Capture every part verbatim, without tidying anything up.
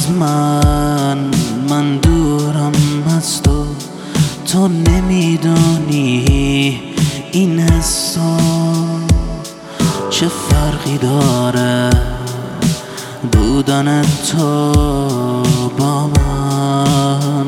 از من، من دورم از تو، تو نمیدونی این حسا چه فرقی داره بودن تو با من.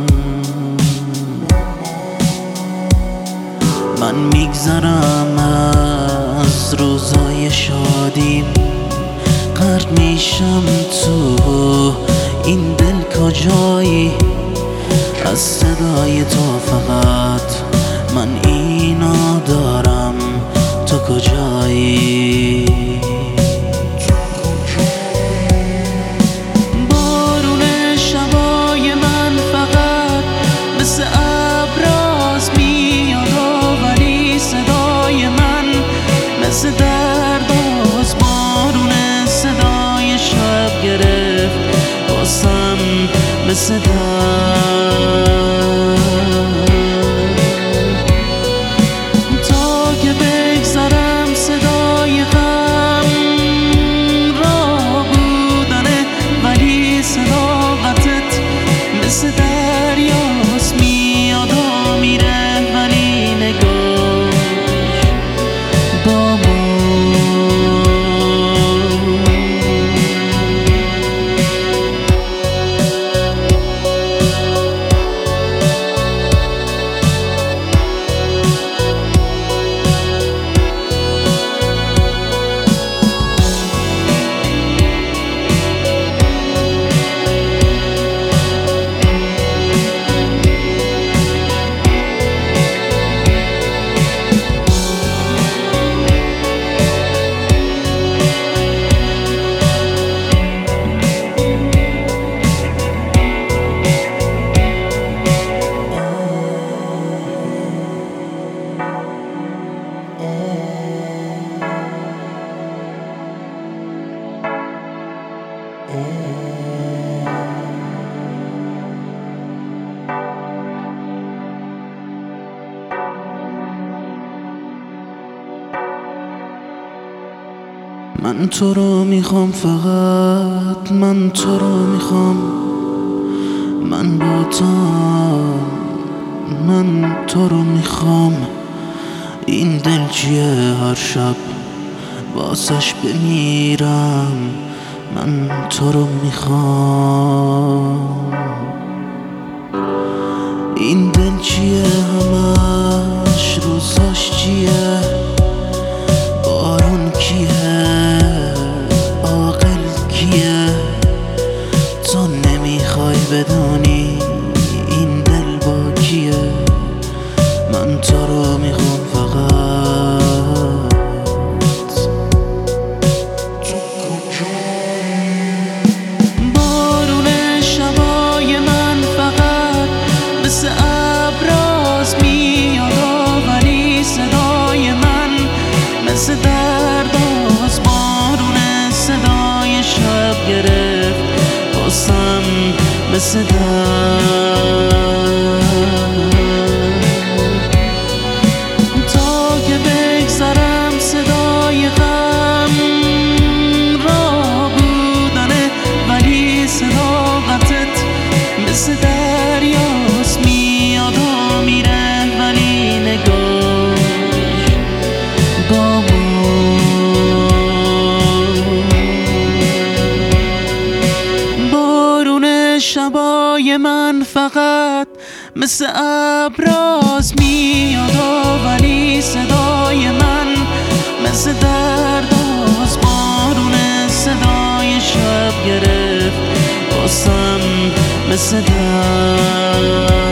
من میگذرم از روزای شادیم، غرق میشم تو این دل کجایی، از صدای تو فقط من اینو دارم، تو کجایی؟ بارون شبای من فقط مثل ابراز میاد و ولی صدای من مثل درداز. بارون صدای شب گرفت واسم مثل درد، تا که بگذرم صدای غم را بودنه، ولی صداقتت مثل دریاست، میاد و میره ولی نگاش با ما. من تو رو میخوام فقط، من تو رو میخوام، من با تو، من تو رو میخوام. این دل چیه هر شب واسش بمیرم، من تو رو میخوام. این دل چیه همش روزاش چیه، بارون کیه، عاقل کیه، تو نمیخوای بدونی این دل با کیه. من تو رو میخوام فقط، بارون شبای من فقط مثل ابراز میاد و ولی صدای من مثل درداز. بارون صدای شب گرفت واسم مثل درد، تا که بگذرم صدای غم را بودنه، ولی صداقتت مثل دریاست، میاد و میره ولی نگاش با ما. بارون شبای من فقط مثل ابراز میاد و ولی صدای من مثل درداز. بارون صدای شب گرفت واسم مثل درد.